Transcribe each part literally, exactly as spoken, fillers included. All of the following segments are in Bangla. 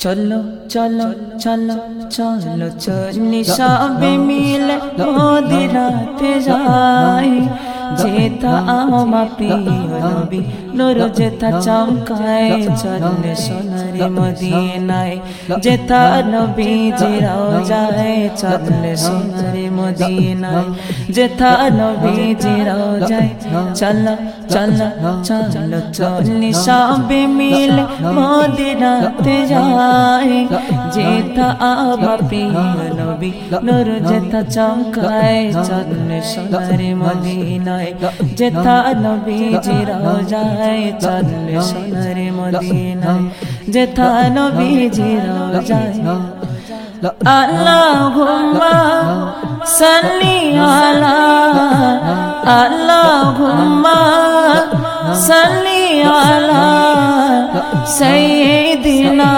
চলো চলো চলো চলো চলি সবে মিলে মদিনাতে যাই, যেথা আমার প্রিয় নবী নূর যেথা চমকায়, চলে সোনারে মদিনায় যেথা নবীজি রওজায়, চলে সোনারে মদিনায় যেথা নবীজি রওজায়। চলো চলো চলো চলি সবে মিলে মদিনাতে যাই, যেথা আমার প্রিয় নবী নূর যেথা চমকায়, চলে সোনারে মদিনায় যেথা নবীজি রওজায়, চলে সোনারে মদিনায় যেথা নবীজি রওজায়। আল্লাহুম্মা সাল্লি আলা, আল্লাহুম্মা সাল্লি আলা সাইয়্যিদিনা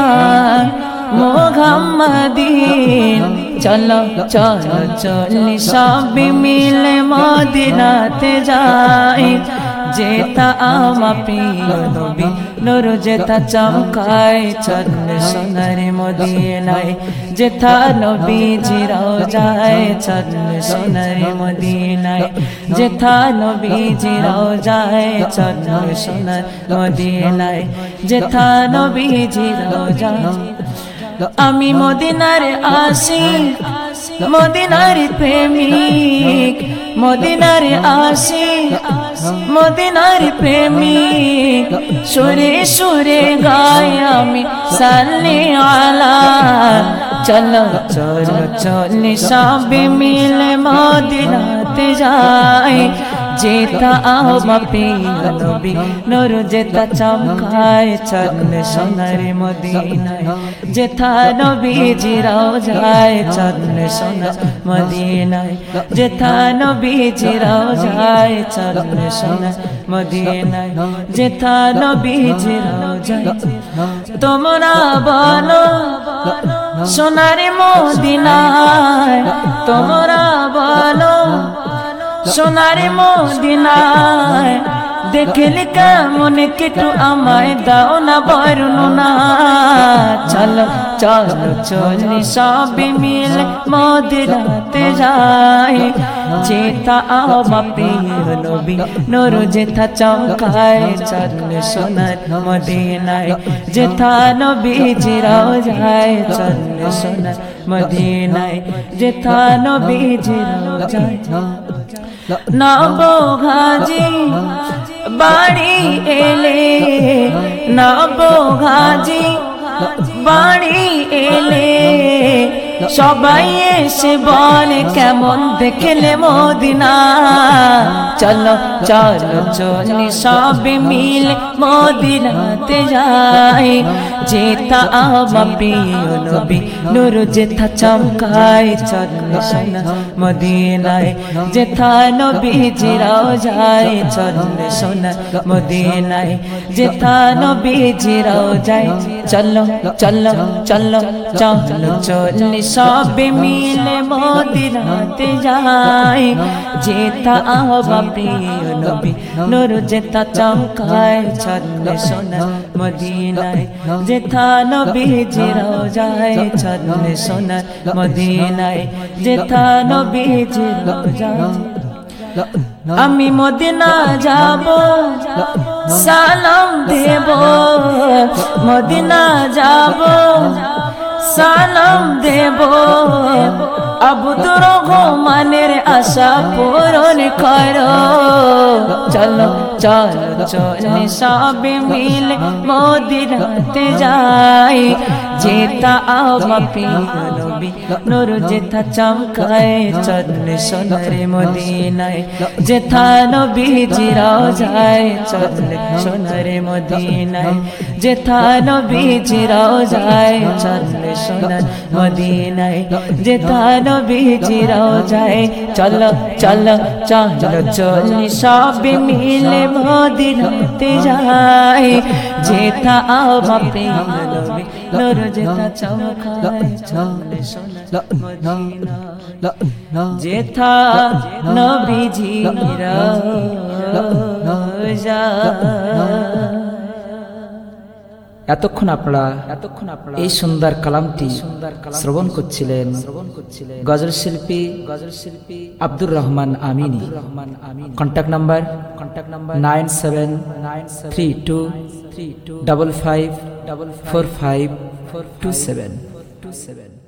মুহাম্মাদিন। চলো চলো চলি সবে মিলে মদিনাতে যাই, যেথা আমার প্রিয় নবী নূর যেথা চমকায়, চলে সোনারে মদিনায় যেথা নবীজি রওজায়, চলে সোনারে মদিনায় যেথা নবীজি রওজায়, চলে সোনার মদিনায় যেথা নবীজি রওজায়। আমি মদিনার আশিক, মদিনার প্রেমিক, মদিনার আশিক, মদিনার প্রেমিক, সুরে সুরে গাই আমি সাল্লি আলা। চলো চলো চলি সবে মিলে মদিনাতে যাই, যেথা আমার প্রিয় নবী নূর যেথা চমকায়, চলে সোনারে মদিনায় যেথা নবীজি রওজায়, চলে সোনার মদিনায় যেথা নবীজি রওজায়, চলে সোনার মদিনায় যেথা নবীজি রওজায়। তোমরা বলো সোনারে মদিনায়, তোমরা বলো সোনারে মদিনায় দেখলে কেমন কেটু আমায় দাও না বর্ণনা। চলো চলো চলি সবে মিলে মদিনাতে যাই, যেথা আমার প্রিয় নবী নূর যেথা চমকায়, চলে সোনার মদিনায় যেথা নবীজি রওজায়, চলে সোনার মদিনায় যেথা নবীজি রওজায়। নবঘাজি বাড়ি এলে, নবঘাজি বাড়ি এলে সবাই এসে বলে কেমন দেখলে মদিনা। চলো চলো চলি সবে মিলে মদিনাতে যাই, যেথা আমার প্রিয় নবী নূর যেথা চমকায়, চলে সোনার মদিনায় যেথা নবীজি রওজায়, চলে সোনার মদিনায় যেথা নবীজি রওজায়। চলো চলো চলো চলো চলি সবে মিলে মদিনাতে যাই, যেথা আমার প্রিয় নবী নূর যেথা চমকায়, চলে সোনার মদিনায় যেথা নবীজি রওজায়, চলে সোনার মদিনায় যেথা নবীজি রওজায়। আমি মদিনা যাব সালাম দেব, মদিনা যাব সালাম দেব, আব্দুর রহমানের আশা পূরণ করো। চলো চলো চলি সবে মিলে মদিনাতে যাই, যেথা আমার প্রিয় নবী নূর যেথা চমকায়, চলে সোনারে মদিনায় যেথা নবীজি রওজায়, চলে সোনারে মদিনায় যেথা নবীজি রওজায়, চলে সোনার মদিনায় যেথা নবীজি রওজায়। চলো চলো চলো চলি সবে মিলে মদিনাতে যাই, যেথা আমার প্রিয় নবী নূর যেথা চমকায়, চলে সোনার মদিনা যেথা নবীজি রওজায়। এতক্ষণ আপনারা এতক্ষণ আপনারা এই সুন্দর কালামটি শ্রবণ করছিলেন শ্রবণ করছিলেন গজল শিল্পী গজল শিল্পী Abdur Rahman Amini Rahman Amin contact number contact number nine seven nine three two three two double five double four five four two seven two seven